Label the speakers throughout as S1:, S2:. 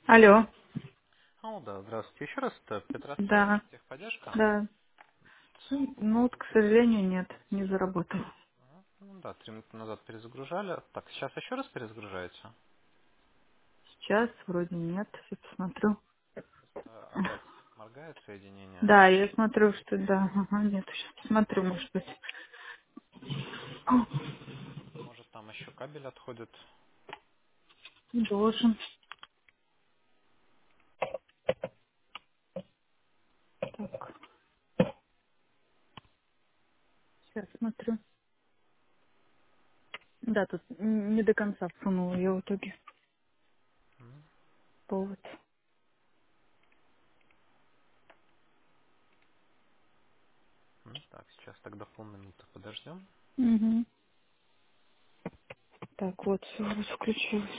S1: Алло.
S2: Да, здравствуйте. Еще раз, это Петросян,
S1: Да,
S2: техподдержка.
S1: да. Ну вот, к сожалению, нет, не заработал.
S2: Ну да, 3 минуты назад перезагружали. Так, сейчас еще раз перезагружаете.
S1: Сейчас вроде нет, я посмотрю.
S2: Просто опять моргает соединение.
S1: Да, я смотрю, что да. Ага, нет, сейчас посмотрю, может быть. О,
S2: Может, там еще кабель отходит.
S1: должен. Сейчас смотрю. Да, тут не до конца всунула я в итоге повод.
S2: Так, сейчас тогда полминуты подождем.
S1: Угу. Так, вот, все, вот включилось.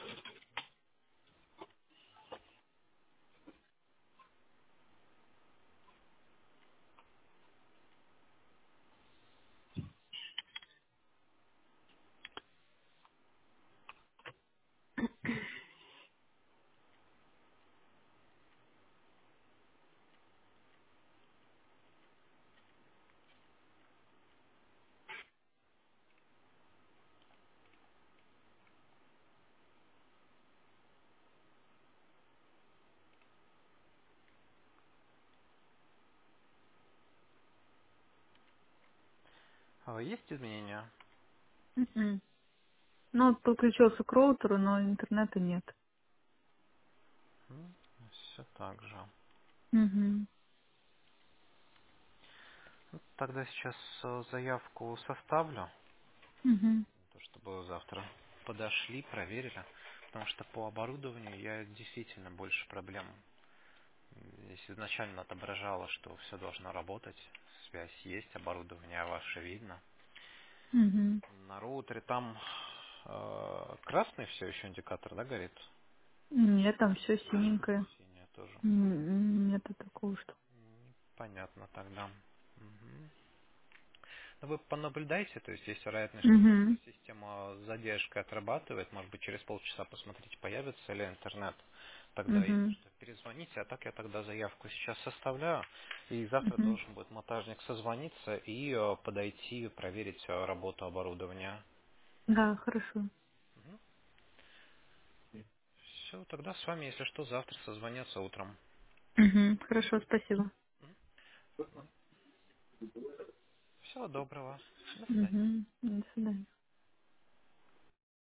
S2: Есть изменения?
S1: Мгм. Ну, вот подключился к роутеру, но интернета нет.
S2: Все так же.
S1: Угу.
S2: Тогда сейчас заявку составлю,
S1: Угу.
S2: то, чтобы завтра подошли, проверили. Потому что по оборудованию я действительно больше проблем. Здесь изначально отображало, что все должно работать, связь есть, оборудование ваше видно.
S1: Угу.
S2: На роутере там красный все еще индикатор, да, горит?
S1: Нет, там все синенькое.
S2: Синий тоже.
S1: Нету такого, что.
S2: Понятно тогда. Мгм. Ну, вы понаблюдайте, то есть есть вероятность, что просто
S1: Угу.
S2: система с задержкой отрабатывает, может быть, через полчаса посмотрите, появится ли интернет. Тогда, если
S1: Угу.
S2: что, перезвоните, а так я тогда заявку сейчас составляю, и завтра
S1: Угу.
S2: должен будет монтажник созвониться и подойти, проверить работу оборудования.
S1: Да, хорошо.
S2: Все, тогда с вами, если что, завтра созвонятся утром.
S1: Угу. Хорошо, спасибо.
S2: Всего доброго. До свидания.
S1: Угу. До свидания.